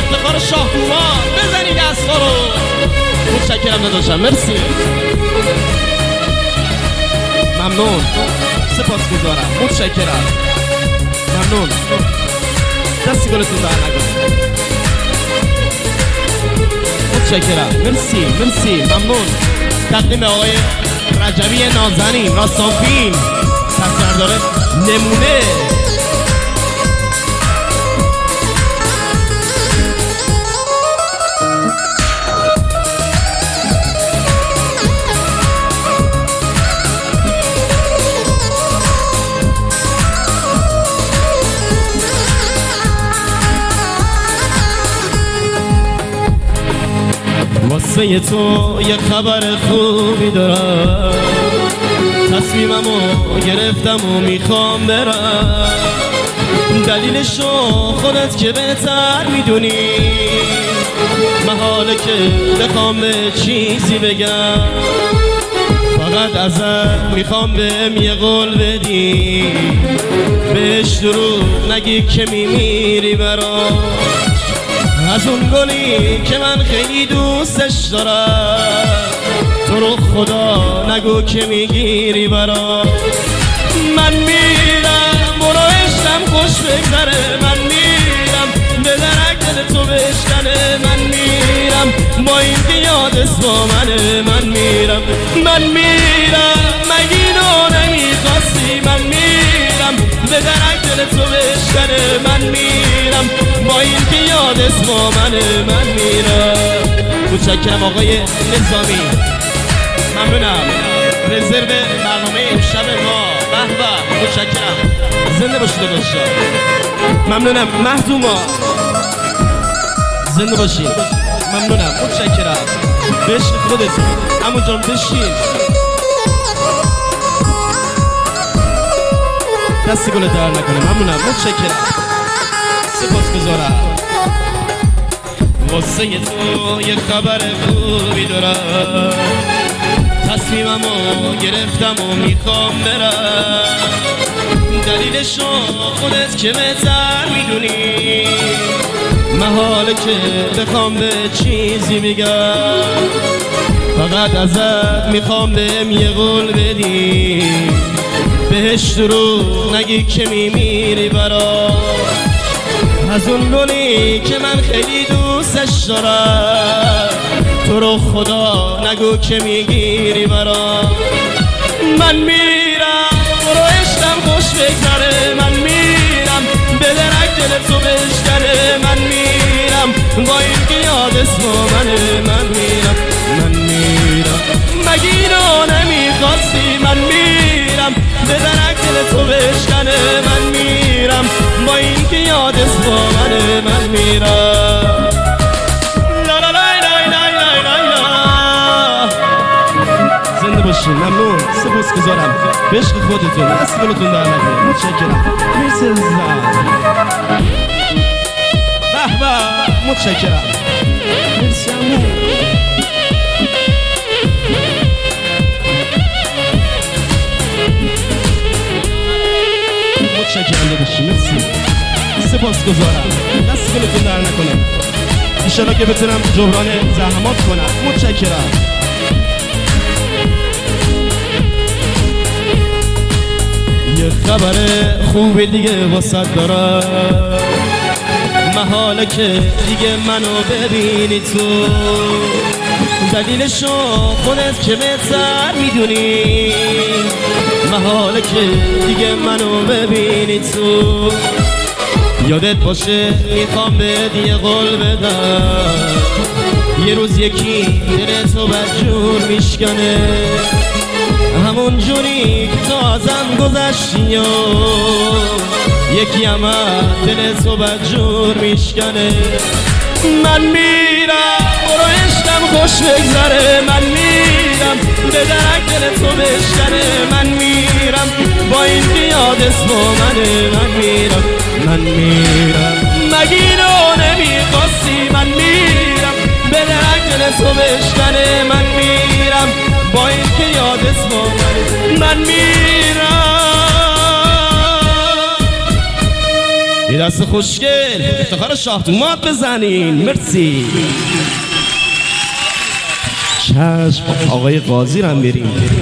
افتخار شاه تومان بزنید دستا رو. متشکرم داداشم، مرسی، ممنون، سپاسگزارم، متشکرم، ممنون، دستی گلتون در نکنه، متشکرم، مرسی مرسی، ممنون. تقدیم آقای رجبی نازنین راستانفیلم سردار نمونه. واسه تو یه خبر خوبی دارم، تصمیممو گرفتم و میخوام برم. دلیلشو خودت که بهتر میدونی، محاله که بخوام به چیزی بگم. فقط ازت میخوام بهم یه قول بدی، بهش دروغ نگی که میمیری برام. از اون گلی که من خیلی دوستش دارم، تو رو خدا نگو که میگیری برام. من میرم برو عشقم خوش بگذره، من میرم به درک دل تو بشکنه. من میرم با این که یادت با منه. من میرم مگینو نمیخواستی. من میرم به درک دل تو بشکنه. من میرم با این که یادت با منه. من میرم. متشکرم آقای نظامی، ممنونم. رزرو برنامه امشب ما، به به، متشکرم، زنده باشید داداشا، ممنونم. مهدوما زنده باشید، ممنونم، متشکرم. به عشق خودتون عمو جان بشین، دستی گل در نکنه، ممنونم، متشکرم، سپاسگزارم. واسه تو یه خبر خوبی دارم، تصمیممو گرفتم و میخوام برم. دلیلشو خودت که بهتر میدونی، محاله که بخوام به چیزی بگم. فقط ازت میخوام بهم یه قول بدی، بهش دروغ نگی که میمیری برام. از اون گلی که من خیلی دوستش دارم، تو رو خدا نگو که میگیری برام. من میرم برو عشقم خوش بگذره. من میرم به درک دل تو بشکنه. من میرم با این که یادت با منه. من میرم مگینو نمیخواستی. من میرم به درک دل تو بشکنه. من میرم با این که یادت با منه. من میرم. زنده باشین، ممنون، سپاسگزارم. به عشق خودتون، دست گلتون در نکنه، متشکرم، مرسی عزیزم، به به، متشکرم، مرسی عمو. متشکرم داداشی، مرسی، سپاسگزارم. دست گلتون در نکنه، انشالله که بتونم جبران زحمات کنم. متشکرم. یه خبر خوب دیگه واسط دارم، محاله که دیگه منو ببینی تو. دلیلشو خودت که بهتر میدونی، محاله که دیگه منو ببینی تو. یادت باشه میخوام بهت یه قول بدم، یه روز یکی دل تو بدجور میشکنه. همون جوری که تو ازم گذشتی و یکی هم دل تو بدجور میشکنه. من میرم برو عشقم خوش بگذره. من میرم به درک دل تو بشکنه. من میرم با این که یادت با منه. من میرم مگینو نمیخواستی. من میرم به درک دل تو بشکنه. من میرم با این که یادت با منه. من میرم. یه دست خوشگل افتخار شاه تومات بزنین. مرسی. چشم آقای قاضی رو هم بریم.